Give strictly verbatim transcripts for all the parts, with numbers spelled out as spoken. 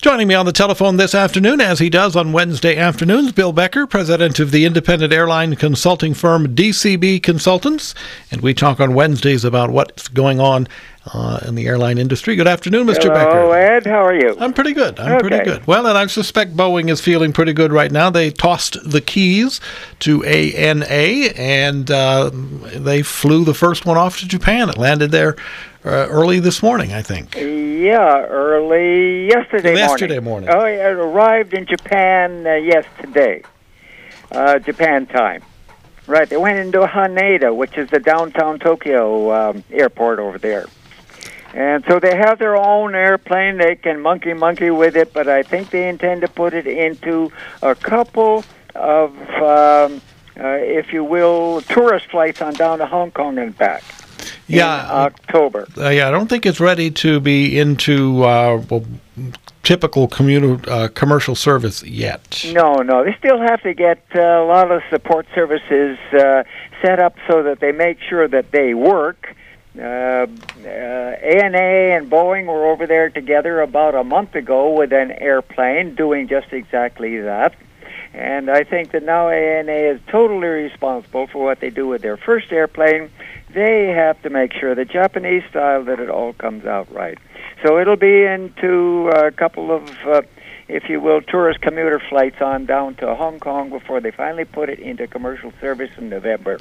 Joining me on the telephone this afternoon, as he does on Wednesday afternoons, Bill Becker, president of the independent airline consulting firm D C B Consultants. And we talk on Wednesdays about what's going on uh, in the airline industry. Good afternoon, Mister Hello, Becker. Hello, Ed. How are you? I'm pretty good. I'm okay. pretty good. Well, and I suspect Boeing is feeling pretty good right now. They tossed the keys to A N A, and uh, they flew the first one off to Japan. It landed there uh, early this morning, I think. Yeah, early yesterday, yesterday morning. morning. Oh, it arrived in Japan uh, yesterday, uh, Japan time. Right, they went into Haneda, which is the downtown Tokyo um, airport over there. And so they have their own airplane. They can monkey-monkey with it, but I think they intend to put it into a couple of, um, uh, if you will, tourist flights on down to Hong Kong and back. Yeah, in October. Uh, yeah, I don't think it's ready to be into uh, well, typical commuter, uh, commercial service yet. No, no. They still have to get uh, a lot of support services uh, set up so that they make sure that they work. Uh, uh, A N A and Boeing were over there together about a month ago with an airplane doing just exactly that. And I think that now A N A is totally responsible for what they do with their first airplane. They have to make sure, the Japanese style, that it all comes out right. So it'll be into a couple of, uh, if you will, tourist commuter flights on down to Hong Kong before they finally put it into commercial service in November.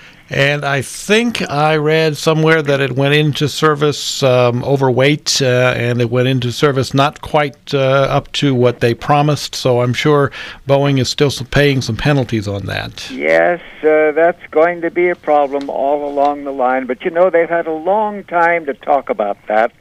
And I think I read somewhere that it went into service um, overweight, uh, and it went into service not quite uh, up to what they promised. So I'm sure Boeing is still paying some penalties on that. Yes, uh, that's going to be a problem all along the line. But, you know, they've had a long time to talk about that.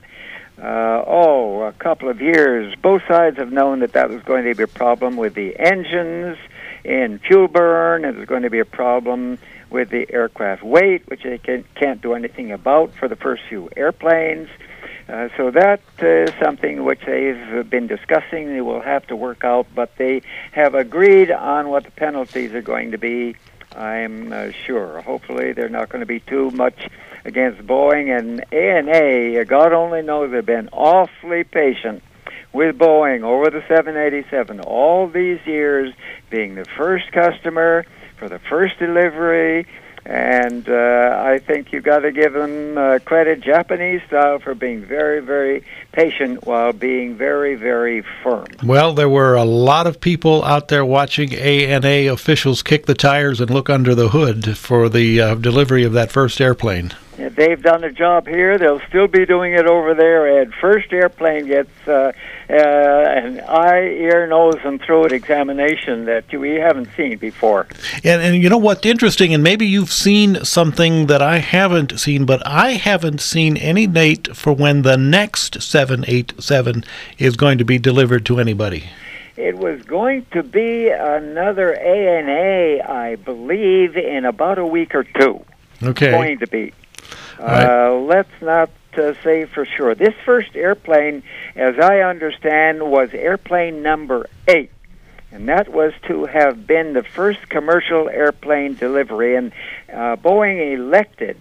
Uh, oh, a couple of years. Both sides have known that that was going to be a problem with the engines in fuel burn. It was going to be a problem with the aircraft weight, which they can, can't do anything about for the first few airplanes. Uh, so that is something which they've been discussing. They will have to work out, but they have agreed on what the penalties are going to be, I'm uh, sure. Hopefully they're not going to be too much against Boeing. And A N A, God only knows, they've been awfully patient with Boeing over the seven eighty-seven, all these years, being the first customer for the first delivery, and uh, I think you've got to give them uh, credit, Japanese style, for being very, very patient while being very, very firm. Well, there were a lot of people out there watching A N A officials kick the tires and look under the hood for the uh, delivery of that first airplane. If they've done a job here, they'll still be doing it over there. Ed, first airplane gets uh, uh, an eye, ear, nose, and throat examination that we haven't seen before. And, and you know what's interesting, and maybe you've seen something that I haven't seen, but I haven't seen any date for when the next seven eighty-seven is going to be delivered to anybody. It was going to be another A N A, I believe, in about a week or two. Okay. Going to be. Right. Uh, let's not uh, say for sure. This first airplane, as I understand, was airplane number eight. And that was to have been the first commercial airplane delivery. And uh, Boeing elected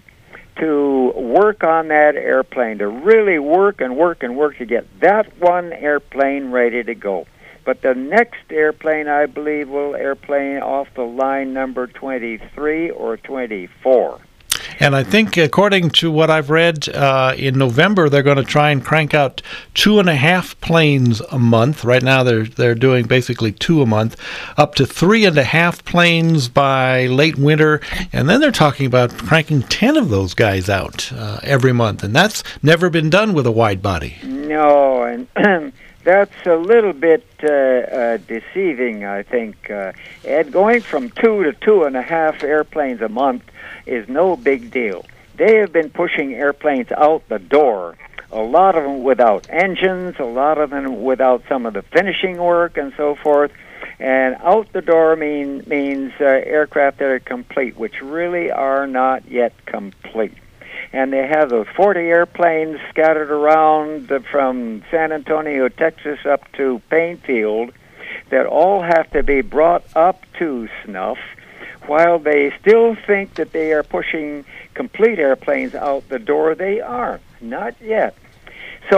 to work on that airplane, to really work and work and work to get that one airplane ready to go. But the next airplane, I believe, will airplane off the line number twenty-three or twenty-four. And I think, according to what I've read, uh, in November they're going to try and crank out two and a half planes a month. Right now they're they're doing basically two a month, up to three and a half planes by late winter, and then they're talking about cranking ten of those guys out uh, every month, and that's never been done with a wide body. No, and that's a little bit uh, uh, deceiving, I think. Uh, Ed, going from two to two and a half airplanes a month is no big deal. They have been pushing airplanes out the door, a lot of them without engines, a lot of them without some of the finishing work and so forth. And out the door mean, means uh, aircraft that are complete, which really are not yet complete. And they have those forty airplanes scattered around uh, from San Antonio, Texas, up to Painfield that all have to be brought up to snuff, while they still think that they are pushing complete airplanes out the door. They aren't, not yet. So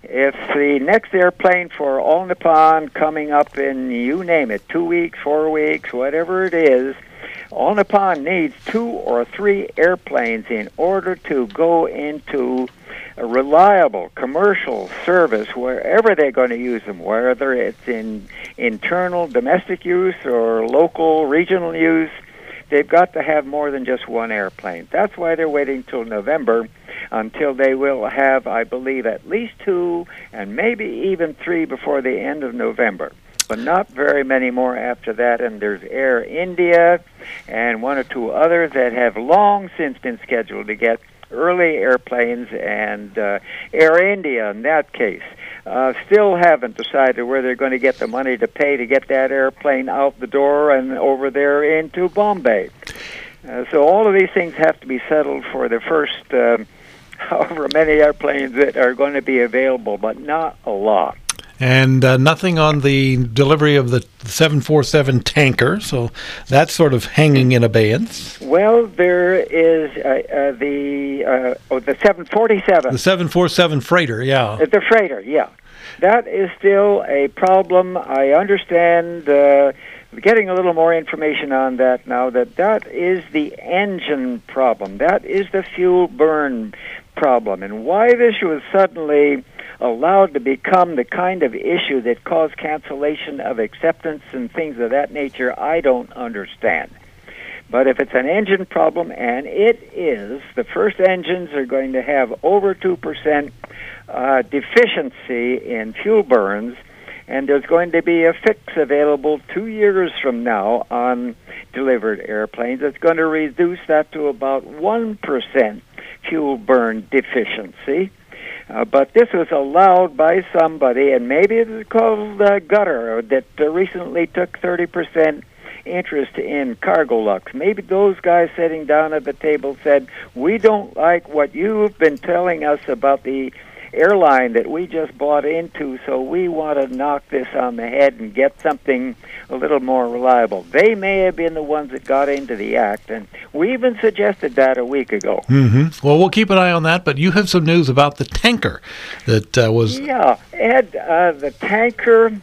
if the next airplane for All Nippon coming up in, you name it, two weeks, four weeks, whatever it is, All Nippon needs two or three airplanes in order to go into a reliable commercial service wherever they're going to use them, whether it's in internal domestic use or local regional use. They've got to have more than just one airplane. That's why they're waiting till November, until they will have, I believe, at least two and maybe even three before the end of November. But not very many more after that. And there's Air India and one or two others that have long since been scheduled to get early airplanes, and uh, Air India, in that case, uh, still haven't decided where they're going to get the money to pay to get that airplane out the door and over there into Bombay. Uh, so all of these things have to be settled for the first uh, however many airplanes that are going to be available, but not a lot. And uh, nothing on the delivery of the seven forty-seven tanker, so that's sort of hanging in abeyance. Well, there is uh, uh, the uh, oh, the seven forty-seven. The seven forty-seven freighter, yeah. Uh, the freighter, yeah. That is still a problem. I understand, uh, getting a little more information on that now, that that is the engine problem. That is the fuel burn problem. And why this was suddenly allowed to become the kind of issue that caused cancellation of acceptance and things of that nature, I don't understand. But if it's an engine problem, and it is, the first engines are going to have over two percent uh, deficiency in fuel burns, and there's going to be a fix available two years from now on delivered airplanes. It's going to reduce that to about one percent fuel burn deficiency. Uh, but this was allowed by somebody, and maybe it was called uh, Gutter, that uh, recently took thirty percent interest in Cargolux. Maybe those guys sitting down at the table said, we don't like what you've been telling us about the airline that we just bought into, so we want to knock this on the head and get something a little more reliable. They may have been the ones that got into the act, and we even suggested that a week ago. Mm-hmm. Well, we'll keep an eye on that, but you have some news about the tanker that uh, was... Yeah, Ed, uh, the tanker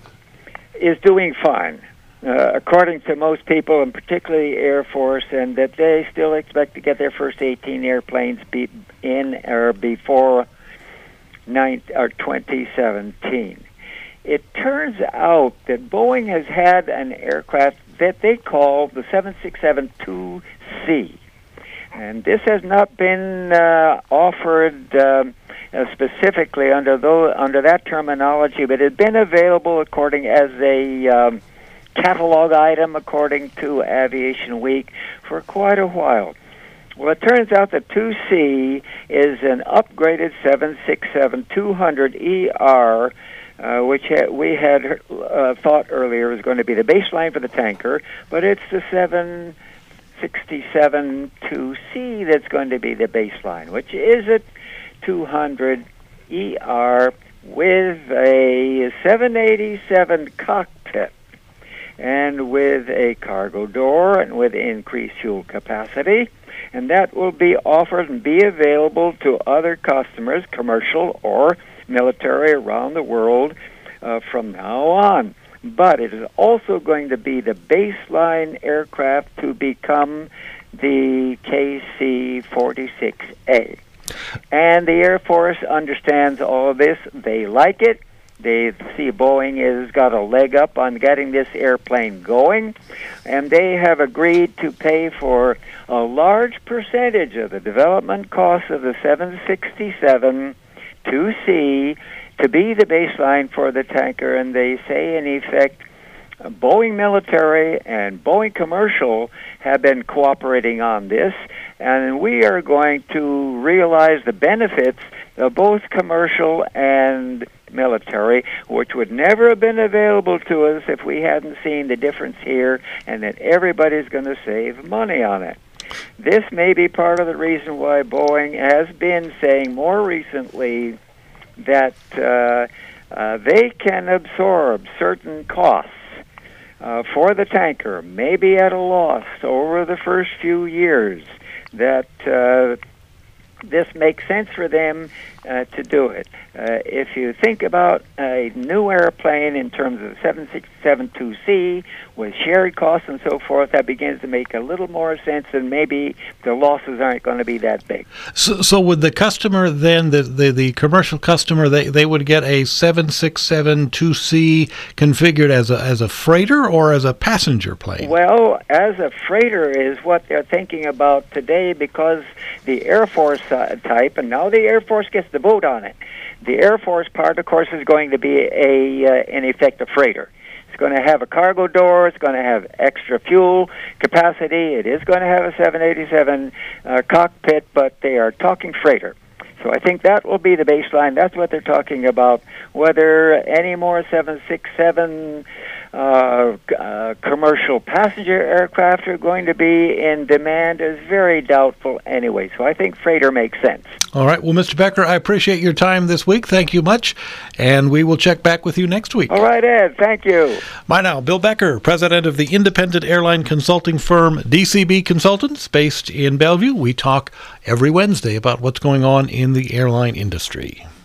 is doing fine, uh, according to most people, and particularly Air Force, and that they still expect to get their first eighteen airplanes be in or before nine, or twenty seventeen. It turns out that Boeing has had an aircraft that they call the seven sixty-seven two C. And this has not been uh, offered uh, uh, specifically under those, under that terminology, but it had been available according as a um, catalog item according to Aviation Week for quite a while. Well, it turns out that two C is an upgraded seven sixty-seven two hundred E R, uh, which ha- we had uh, thought earlier was going to be the baseline for the tanker, but it's the seven sixty-seven two C that's going to be the baseline, which is a two hundred E R with a seven eighty-seven cockpit and with a cargo door and with increased fuel capacity. And that will be offered and be available to other customers, commercial or military around the world, uh, from now on. But it is also going to be the baseline aircraft to become the K C forty-six A. And the Air Force understands all of this. They like it. They see Boeing has got a leg up on getting this airplane going, and they have agreed to pay for a large percentage of the development costs of the seven sixty-seven two C to be the baseline for the tanker. And they say, in effect, Boeing Military and Boeing Commercial have been cooperating on this, and we are going to realize the benefits of both commercial and military, which would never have been available to us if we hadn't seen the difference here, and that everybody's going to save money on it. This may be part of the reason why Boeing has been saying more recently that uh, uh, they can absorb certain costs uh, for the tanker, maybe at a loss over the first few years, that uh, this makes sense for them uh, to do it. Uh, if you think about a new airplane in terms of seven sixty-seven two C with shared costs and so forth, that begins to make a little more sense, and maybe the losses aren't going to be that big. So, so would the customer then, the, the, the commercial customer, they, they would get a seven sixty-seven two C configured as a as a freighter or as a passenger plane? Well, as a freighter is what they're thinking about today, because the Air Force uh, type, and now the Air Force gets the vote on it. The Air Force part, of course, is going to be a uh, in effect a freighter. It's going to have a cargo door. It's going to have extra fuel capacity. It is going to have a seven eighty-seven uh, cockpit, but they are talking freighter. So I think that will be the baseline. That's what they're talking about. Whether any more seven sixty-seven uh, uh, commercial passenger aircraft are going to be in demand is very doubtful anyway. So I think freighter makes sense. All right. Well, Mister Becker, I appreciate your time this week. Thank you much. And we will check back with you next week. All right, Ed. Thank you. Bye now. Bill Becker, president of the independent airline consulting firm D C B Consultants, based in Bellevue. We talk every Wednesday about what's going on in the airline industry.